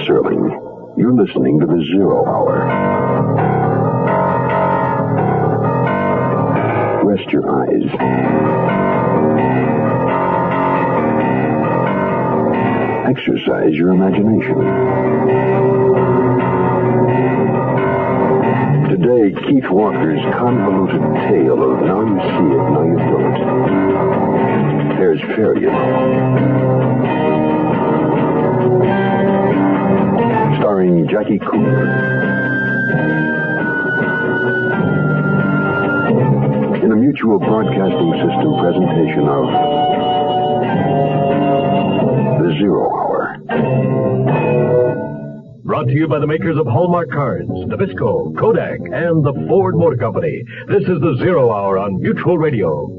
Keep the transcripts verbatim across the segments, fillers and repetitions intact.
Serling. You're listening to the Zero Hour. Rest your eyes. Exercise your imagination. Today, Keith Walker's convoluted tale of now you see it, now you don't. There's fair, you know. Starring Jackie Cooper. In a Mutual Broadcasting System presentation of The Zero Hour. Brought to you by the makers of Hallmark cards, Nabisco, Kodak, and the Ford Motor Company. This is the Zero Hour on Mutual Radio.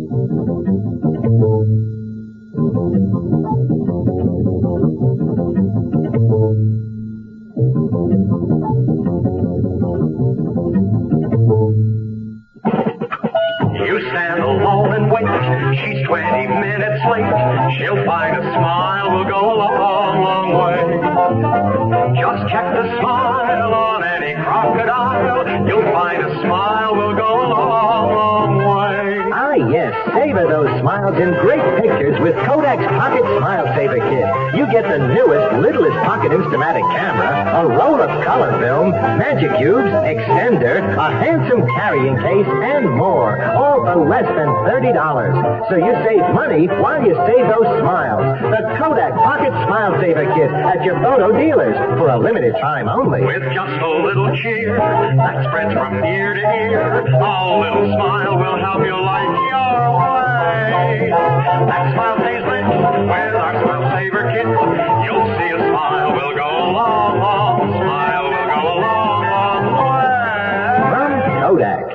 You stand alone and wait. She's twenty minutes late. She'll find a smile will go a long, long way. Just check the smile on any crocodile. You'll find a smile will go a long, long way. Ah, yes. Savor those smiles in great pictures with Kodak's Pocket Smile Saver Kit. You get the newest, littlest pocket Instamatic camera, a roll of color film, magic cubes, extender, a handsome carrying case, and more. All for less than thirty dollars. So you save money while you save those smiles. The Kodak Pocket Smile Saver Kit at your photo dealers for a limited time only. With just a little cheer that spreads from ear to ear, a little smile will help you like your way. That smile stays lit with our Smile Saver Kit. You'll see a smile will go a long, long, smile will go a long, long way. From Kodak.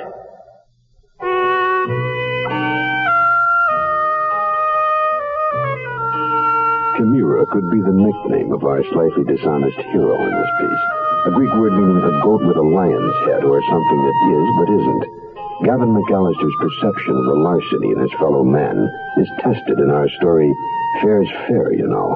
Chimera could be the nickname of our slightly dishonest hero in this piece. A Greek word meaning a goat with a lion's head, or something that is but isn't. Gavin McAllister's perception of the larceny in his fellow man is tested in our story, Fair's Fair, you know.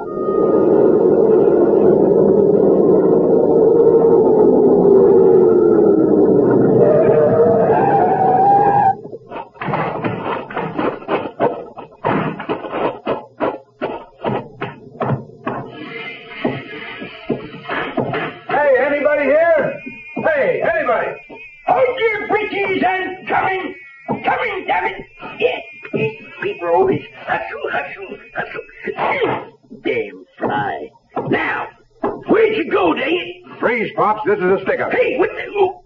Hey, anybody here? Hey, anybody? Hold your britches and coming! Coming, damn it! Yes, yes, people always hustle, hustle, hustle. Damn fly. Now, where'd you go, dang it? Freeze, Pops. This is a stick-up. Hey, what the... Oh.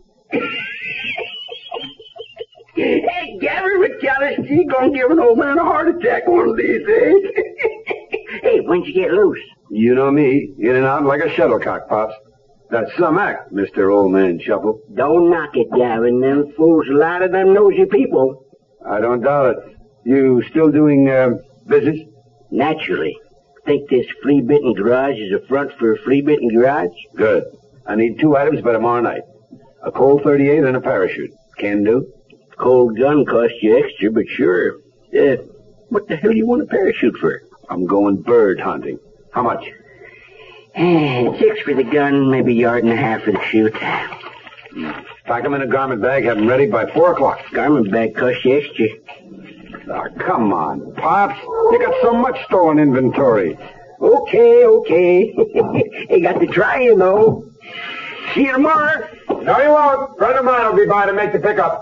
Hey, Gavin McAllister, you gonna give an old man a heart attack one of these days. Hey, when'd you get loose? You know me. In and out like a shuttlecock, Pops. That's some act, Mister Old Man Shuffle. Don't knock it, Gavin. Them fools a lot of them nosy people. I don't doubt it. You still doing, uh, business? Naturally. Think this flea-bitten garage is a front for a flea-bitten garage? Good. I need two items by tomorrow night. A Colt thirty-eight and a parachute. Can do? Cold gun costs you extra, but sure. Uh, what the hell do you want a parachute for? I'm going bird hunting. How much? Six for the gun, maybe a yard and a half for the shoot. Pack them in a garment bag, have them ready by four o'clock. Garment bag costs you extra. Oh, come on, Pops. You got so much stolen inventory. Okay, okay. You got to try, you know. See you tomorrow. No, you won't. Friend of mine will be by to make the pickup.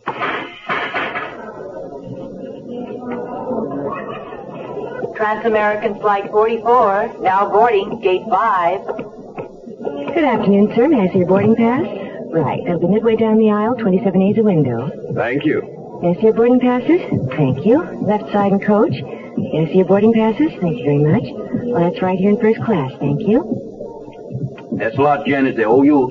Trans-American Flight forty-four, now boarding, gate five. Good afternoon, sir. May I see your boarding pass? Right. That'll be midway down the aisle, twenty-seven A's a window. Thank you. May I see your boarding passes? Thank you. Left side and coach. May I see your boarding passes? Thank you very much. Well, that's right here in first class. Thank you. That's a lot, Janice. They owe you.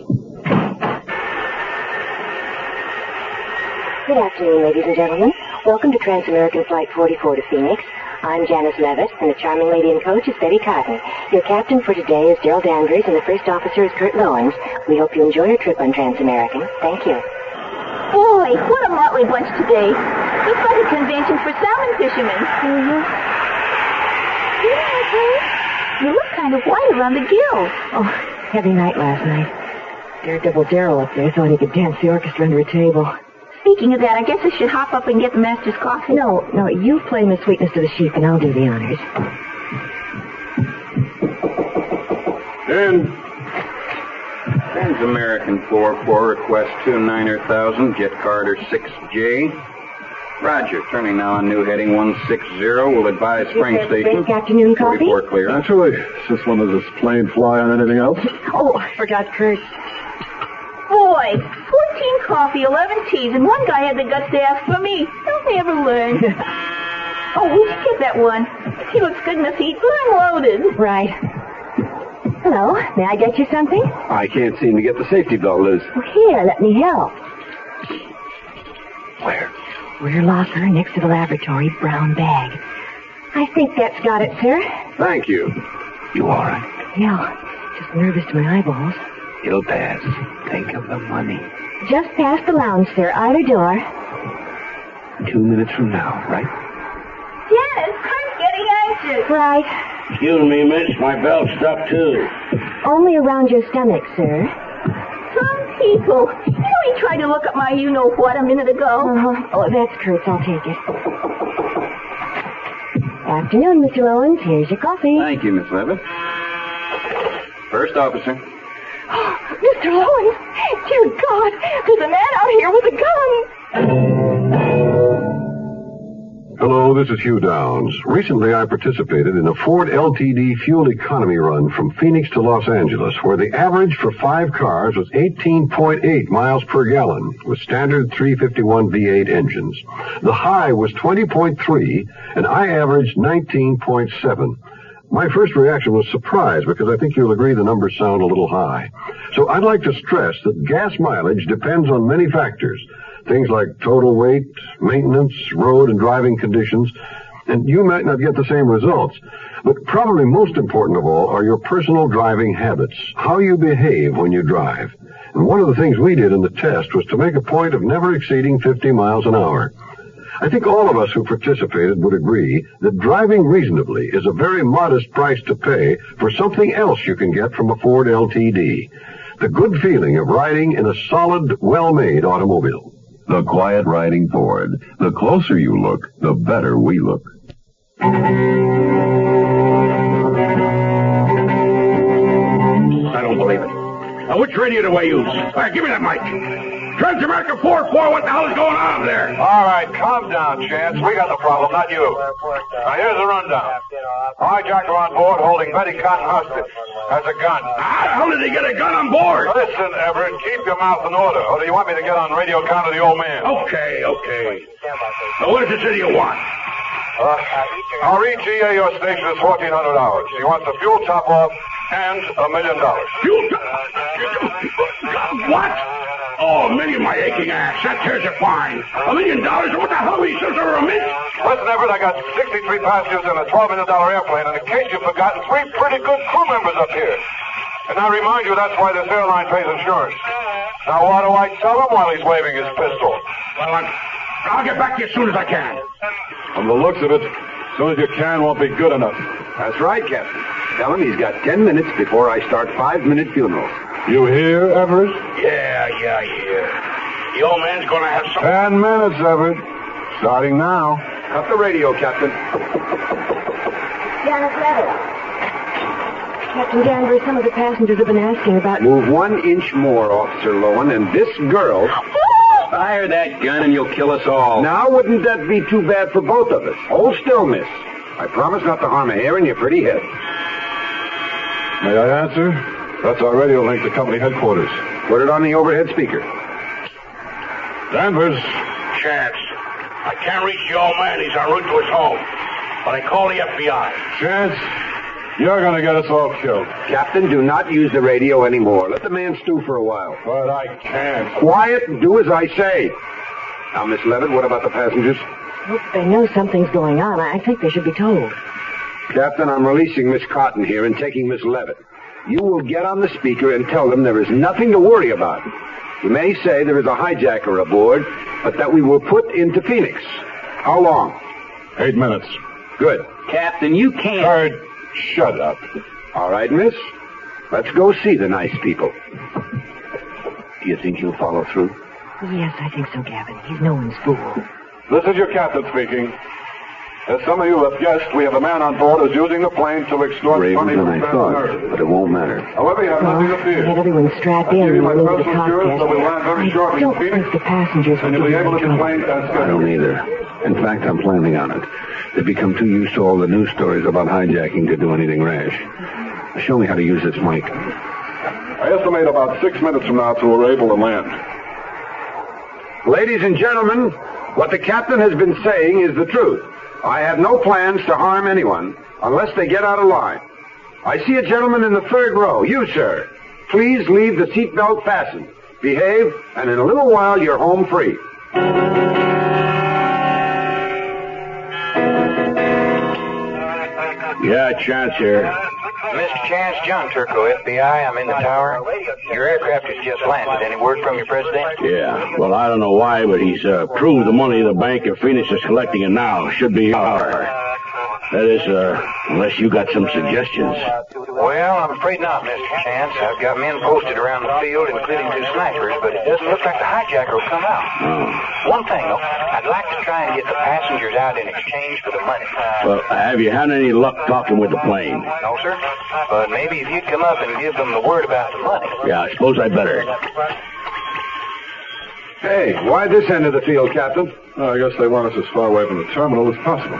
Good afternoon, ladies and gentlemen. Welcome to Trans-American Flight forty-four to Phoenix. I'm Janice Levitt, and the charming lady in coach is Betty Cotton. Your captain for today is Gerald Andrews, and the first officer is Kurt Lowens. We hope you enjoy your trip on Trans-American. Thank you. Boy, what a motley bunch today. Looks like a convention for salmon fishermen. Mm-hmm. Yeah, okay. You look kind of white around the gills. Oh, heavy night last night. Daredevil Darrell up there thought he could dance the orchestra under a table. Speaking of that, I guess I should hop up and get the master's coffee. No, no, you play Miss Sweetness to the Sheep, and I'll do the honors. In. Trans-American four four, request two niner thousand, Jet Carter six J. Roger, turning now on new heading one sixty. We'll advise Spring Station. Break afternoon coffee? forty-four clear. Naturally. Since when does this plane fly on anything else? Oh, I forgot Kurt. Boy, fourteen coffee, eleven teas, and one guy had the guts to ask for me. Don't they ever learn? Oh, we should get that one. He looks good in the feet, but I'm loaded. Right. Hello, may I get you something? I can't seem to get the safety belt loose. Well, here, let me help. Where? Rear locker next to the laboratory, brown bag. I think that's got it, sir. Thank you. You all right? Yeah, just nervous to my eyeballs. It'll pass. Think of the money. Just past the lounge, sir. Either door. Two minutes from now, right? Janice, Kurt's getting anxious. Right. Excuse me, miss. My belt's stuck, too. Only around your stomach, sir. Some people. You know, he tried to look up my you-know-what a minute ago. Uh-huh. Oh, that's Kurt's. I'll take it. Afternoon, Mister Owens. Here's your coffee. Thank you, Miss Levitt. First officer. Mister Owens, dear God, there's a man out here with a gun. Hello, this is Hugh Downs. Recently, I participated in a Ford L T D fuel economy run from Phoenix to Los Angeles, where the average for five cars was eighteen point eight miles per gallon, with standard three fifty-one V eight engines. The high was twenty point three, and I averaged nineteen point seven. My first reaction was surprise, because I think you'll agree the numbers sound a little high. So I'd like to stress that gas mileage depends on many factors. Things like total weight, maintenance, road and driving conditions, and you might not get the same results. But probably most important of all are your personal driving habits, how you behave when you drive. And one of the things we did in the test was to make a point of never exceeding fifty miles an hour. I think all of us who participated would agree that driving reasonably is a very modest price to pay for something else you can get from a Ford L T D. The good feeling of riding in a solid, well-made automobile. The quiet riding Ford. The closer you look, the better we look. I don't believe it. Now, which radio do I use? All right, give me that mic. Trans-America four four, what the hell is going on there? All right, calm down, Chance. We got the problem, not you. Now, here's the rundown. A hijacker on board holding Betty Cotton hostage. Has a gun. How, how did he get a gun on board? Listen, Everett, keep your mouth in order, or do you want me to get on radio count to the old man? Okay, okay. Now, what does it say you want? Uh, our E G A, your station, is fourteen hundred dollars. He wants the fuel top-off and a million dollars. Fuel top? What? Oh, a million, my aching ass. That tears it fine. A million dollars? What the hell are we supposed to remit? Listen, Everett, I got sixty-three passengers in a twelve million dollars airplane, and in case you've forgotten, three pretty good crew members up here. And I remind you, that's why this airline pays insurance. Now, what do I tell him while he's waving his pistol? Well, I'm, I'll get back to you as soon as I can. From the looks of it, as soon as you can won't be good enough. That's right, Captain. Tell him he's got ten minutes before I start five-minute funerals. You hear, Everett? Yeah, yeah, yeah. The old man's going to have some... Ten minutes, Everett. Starting now. Cut the radio, Captain. Janice Levitt. Captain Danvers, some of the passengers have been asking about... Move one inch more, Officer Lowen, and this girl... Fire that gun and you'll kill us all. Now, wouldn't that be too bad for both of us? Hold still, miss. I promise not to harm a hair in your pretty head. May I answer? That's our radio link to company headquarters. Put it on the overhead speaker. Danvers. Chance. I can't reach the old man. He's en route to his home. But I call the F B I. Chance, you're going to get us all killed. Captain, do not use the radio anymore. Let the man stew for a while. But I can't. Quiet and do as I say. Now, Miss Levitt, what about the passengers? Well, if they know something's going on, I think they should be told. Captain, I'm releasing Miss Cotton here and taking Miss Levitt. You will get on the speaker and tell them there is nothing to worry about. You may say there is a hijacker aboard, but that we were put into Phoenix. How long? Eight minutes. Good. Captain, you can't... Third, Shut up. All right, miss. Let's go see the nice people. Do you think he'll follow through? Yes, I think so, Gavin. He's no one's fool. This is your captain speaking. As some of you have guessed, we have a man on board who's using the plane to extort Braver money than from I Van thought, Nerd. but it won't matter. However, you have nothing to We fear. had everyone strapped I'll in give you and my we'll move the personal assurance that we'll land very cockpit. shortly I don't in Phoenix, think the passengers and will you'll be give able you to get trouble. planes as I don't scheduled. either. In fact, I'm planning on it. They've become too used to all the news stories about hijacking to do anything rash. Show me how to use this mic. I estimate about six minutes from now till we're able to land. Ladies and gentlemen, what the captain has been saying is the truth. I have no plans to harm anyone unless they get out of line. I see a gentleman in the third row. You, sir. Please leave the seatbelt fastened. Behave, and in a little while you're home free. Yeah, Chance here. Mister Chance, John Turco, F B I. I'm in the tower. Your aircraft has just landed. Any word from your president? Yeah, well, I don't know why, but he's uh, approved the money the Bank of Phoenix is collecting it now. Should be here. That is, uh, unless you got some suggestions. Well, I'm afraid not, Mister Chance. I've got men posted around the field, including two snipers, but it doesn't look like the hijacker will come out. Oh. One thing, though, I'd like to try and get the passengers out in exchange for the money. Well, have you had any luck talking with the plane? No, sir. But maybe if you'd come up and give them the word about the money. Yeah, I suppose I'd better. Hey, why this end of the field, Captain? Oh, I guess they want us as far away from the terminal as possible.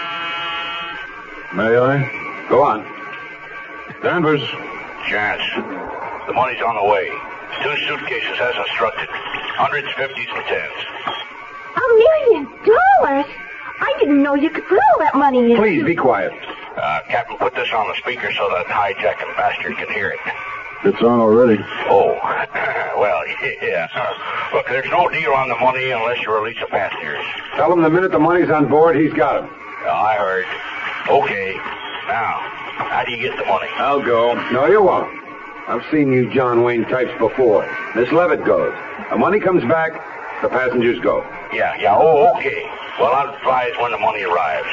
May I? Go on. Danvers. Chance, the money's on the way. Two suitcases as instructed. Hundreds, fifties, and tens. A million dollars? I didn't know you could put all that money in. Please be quiet. Uh, Captain, put this on the speaker so that hijacking bastard can hear it. It's on already. Oh, well, yeah. Look, there's no deal on the money unless you release the passengers. Tell him the minute the money's on board, he's got him. Uh, I heard. Okay. Now, how do you get the money? I'll go. No, you won't. I've seen you John Wayne types before. Miss Levitt goes. The money comes back, the passengers go. Yeah, yeah, oh, okay. Well, I'll advise when the money arrives.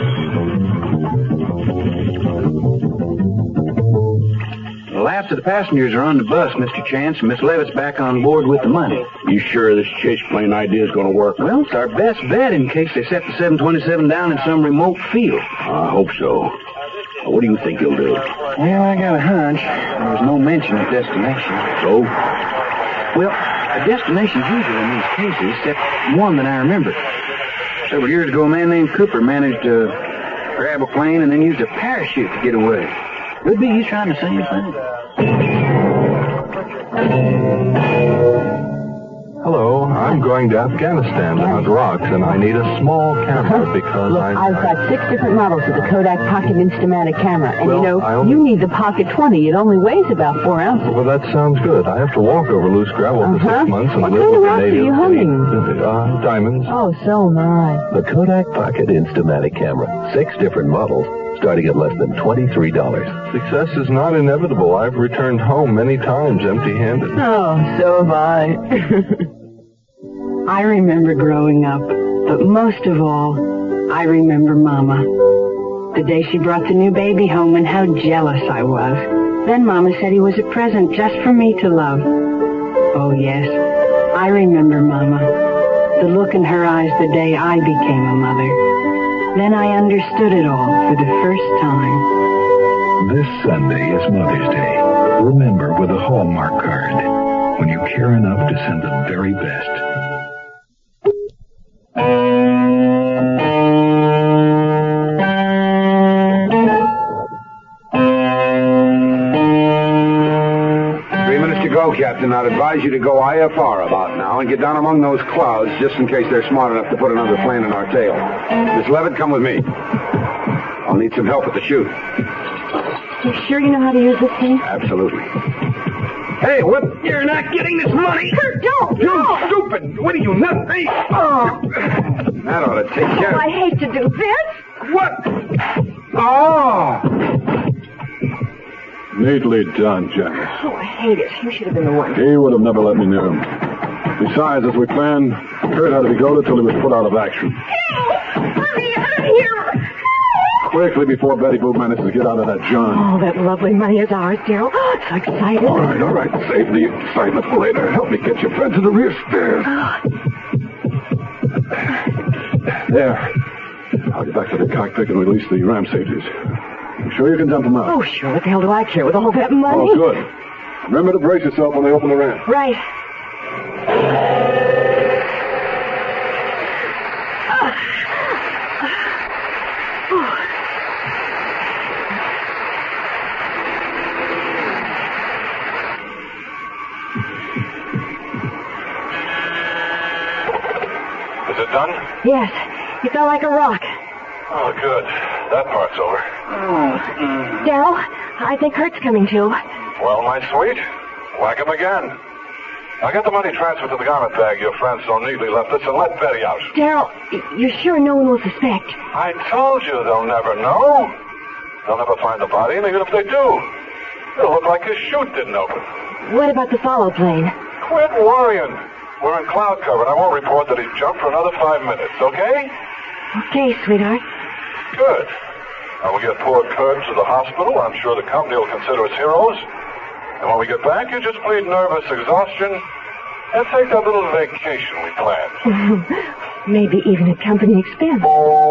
Well, after the passengers are on the bus, Mister Chance, Miss Levitt's back on board with the money. You sure this chase plane idea is going to work? Well, it's our best bet in case they set the seven twenty-seven down in some remote field. I hope so. What do you think he'll do? Well, I got a hunch. There's no mention of destination. So? Well, a destination's usual in these cases, except one that I remember. Several years ago, a man named Cooper managed to grab a plane and then used a parachute to get away. Could be he's trying the same thing. Hello, I'm going to Afghanistan to hunt rocks, and I need a small camera because Look, I... I've got six different models of the Kodak Pocket Instamatic camera, and Well, you know, I only- you need the Pocket twenty. It only weighs about four ounces. Well, that sounds good. I have to walk over loose gravel for Uh-huh. six months and What live kind of with the rocks are natives. you hunting? Uh, diamonds. Oh, so am I. The Kodak Pocket Instamatic camera. Six different models, starting at less than twenty-three dollars. Success is not inevitable. I've returned home many times empty-handed. Oh, so have I. I remember growing up, but most of all, I remember Mama. The day she brought the new baby home and how jealous I was. Then Mama said he was a present just for me to love. Oh, yes, I remember Mama. The look in her eyes the day I became a mother. Then I understood it all for the first time. This Sunday is Mother's Day. Remember with a Hallmark card, when you care enough to send the very best. Three minutes to go, Captain. I'd advise you to go I F R about now and get down among those clouds just in case they're smart enough to put another plane in our tail. Miss Levitt, come with me. I'll need some help with the chute. You sure you know how to use this thing? Absolutely. Hey, what? You're not getting this money. Kurt, don't! You no. stupid! What are you nuts? Hey! Oh. That ought to take care Oh, of I hate to do this. What? Oh! Neatly done, Janice. Oh, I hate it. You should have been the one. He would have never let me near him. Besides, as we planned, Kurt had to be goaded till he was put out of action. Let me out of here. quickly before Betty Boo manages to get out of that John. Oh, that lovely money is ours, Daryl. Oh, I'm so excited. All right, all right. Save the excitement for later. Help me get your friend to the rear stairs. Oh. There. I'll get back to the cockpit and release the ram safeties. You sure you can dump them out? Oh, sure. What the hell do I care with all that money? Oh, good. Remember to brace yourself when they open the ramp. Right. Is it done? Yes. You fell like a rock. Oh, good. That part's over. Mm. Daryl, I think Kurt's coming too. Well, my sweet, whack him again. Now get the money transferred to the garment bag your friend so neatly left us and let Betty out. Daryl, you're sure no one will suspect? I told you they'll never know. They'll never find the body, and even if they do, it'll look like his chute didn't open. What about the follow plane? Quit worrying. We're in cloud cover, and I won't report that he jumped for another five minutes, okay? Okay, sweetheart. Good. Now we'll get poor Kurt to the hospital. I'm sure the company will consider us heroes. And when we get back, you just plead nervous exhaustion and take that little vacation we planned. Maybe even at company expense.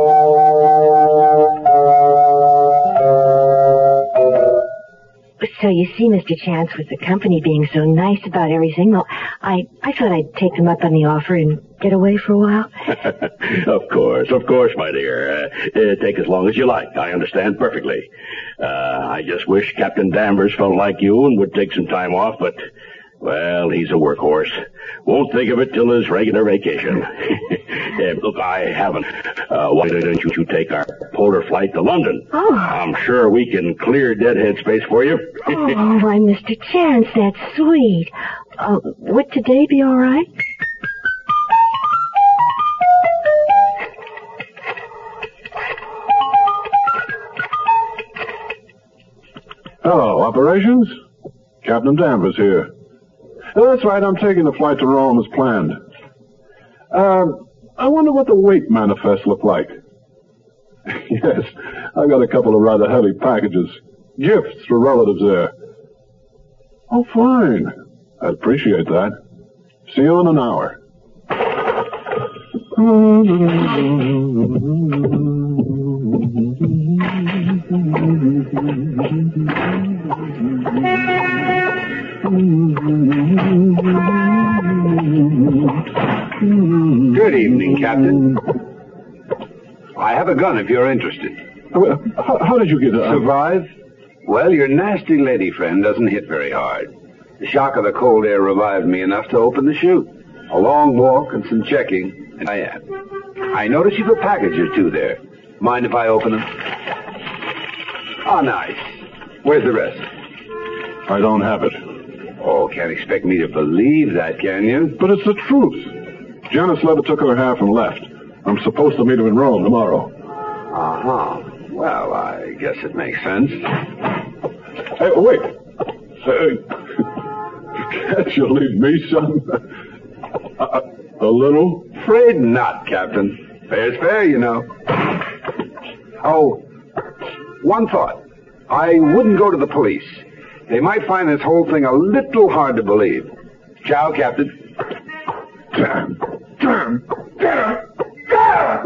So you see, Mister Chance, with the company being so nice about everything, well, I, I thought I'd take them up on the offer and get away for a while. Of course, of course, my dear. Uh, uh, take as long as you like. I understand perfectly. Uh, I just wish Captain Danvers felt like you and would take some time off, but, well, he's a workhorse. Won't think of it till his regular vacation. uh, look, I haven't. Uh, why don't you take our polar flight to London? Oh. I'm sure we can clear deadhead space for you. Oh, why, Mister Chance, that's sweet. Uh, would today be all right? Hello, operations? Captain Danvers here. Oh, that's right, I'm taking the flight to Rome as planned. Um, I wonder what the weight manifest looked like. Yes, I got a couple of rather heavy packages. Gifts for relatives there. Oh, fine. I'd appreciate that. See you in an hour. Good evening, Captain. I have a gun if you're interested. How, how did you get it? Survive? Well, your nasty lady friend doesn't hit very hard. The shock of the cold air revived me enough to open the chute. A long walk and some checking, and I am. I notice you've a package or two there. Mind if I open them? Oh, nice. Where's the rest? I don't have it. Oh, can't expect me to believe that, can you? But it's the truth. Janice Levitt took her half and left. I'm supposed to meet her in Rome tomorrow. Uh-huh. Well, I guess it makes sense. Hey, wait. Hey, can't you leave me, son? A, a little? Afraid not, Captain. Fair's fair, you know. Oh, one thought. I wouldn't go to the police. They might find this whole thing a little hard to believe. Ciao, Captain. Damn. Damn. Damn. Damn.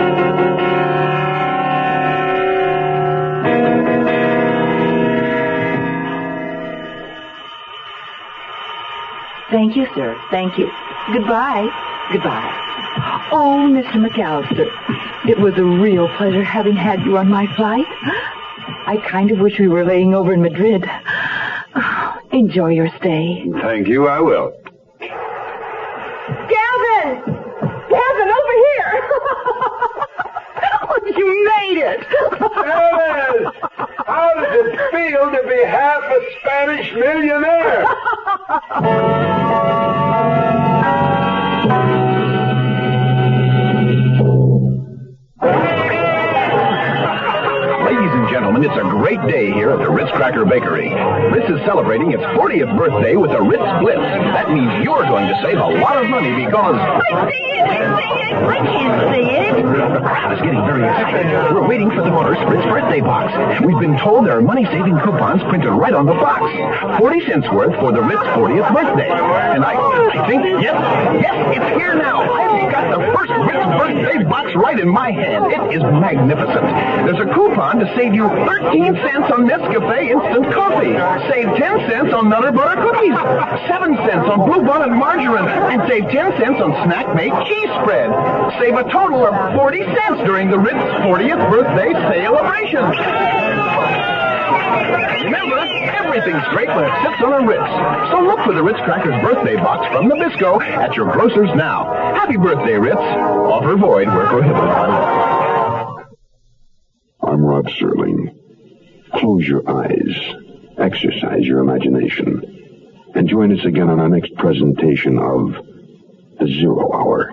Thank you, sir. Thank you. Goodbye. Goodbye. Oh, Mister McAllister, it was a real pleasure having had you on my flight. I kind of wish we were laying over in Madrid. Oh, enjoy your stay. Thank you, I will. Gavin! Gavin, over here! Oh, you made it! Alice! How does it feel to be half a Spanish millionaire? Ladies and gentlemen, it's a great day here at the Ritz Cracker Bakery. Ritz is celebrating its fortieth birthday with a Ritz Blitz. That means you're going to save a lot of money because... I see it! I see it! I can't see it! The crowd is getting very excited. We're waiting for the Motors Ritz birthday box. We've been told there are money-saving coupons printed right on the box. forty cents worth for the Ritz fortieth birthday. And I, I think, yes, yes, it's here now. I've got the first Ritz birthday box right in my hand. It is magnificent. There's a coupon to save you thirteen cents on Nescafe instant coffee. Save ten cents on Nutter Butter cookies. seven cents on Blue Bonnet margarine. And save ten cents on Snack Mate cheese spread. Save a total of forty cents during the Ritz fortieth birthday celebration. Remember, everything's great when it sits on a Ritz. So look for the Ritz Crackers birthday box from Nabisco at your grocers now. Happy birthday, Ritz. Offer void where prohibited by law. I'm Rod Serling. Close your eyes. Exercise your imagination. And join us again on our next presentation of The Zero Hour.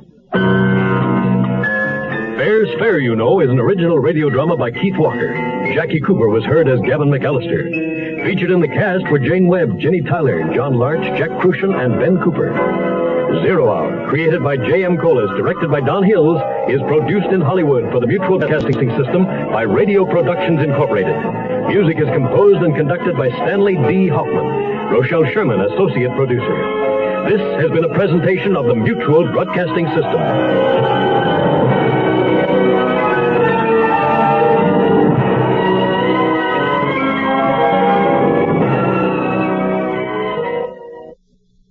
Fair's Fair, You Know, is an original radio drama by Keith Walker. Jackie Cooper was heard as Gavin McAllister. Featured in the cast were Jane Webb, Jenny Tyler, John Larch, Jack Crucian, and Ben Cooper. Zero Hour, created by J M Colas, directed by Don Hills, is produced in Hollywood for the Mutual Broadcasting System by Radio Productions Incorporated. Music is composed and conducted by Stanley D. Hoffman. Rochelle Sherman, associate producer. This has been a presentation of the Mutual Broadcasting System.